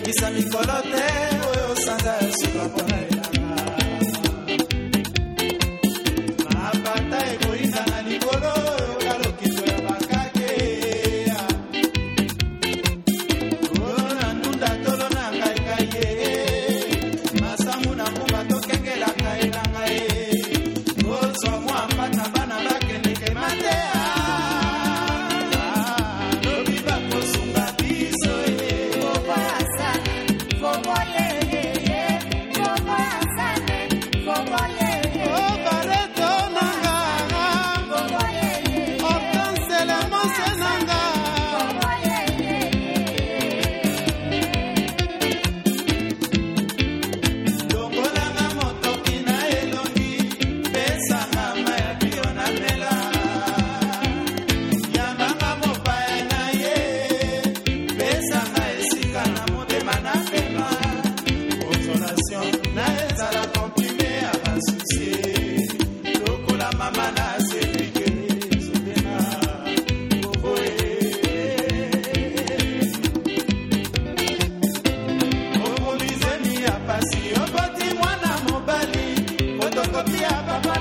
Isa mikolote oyo sanga suka pona apata egoinga na likolo kalokito ya bakake ona ndunda tolo na ngai kaye masamu na kumba tokengela kai na ngai ozo mwa mpata bana bakende ke matea Papa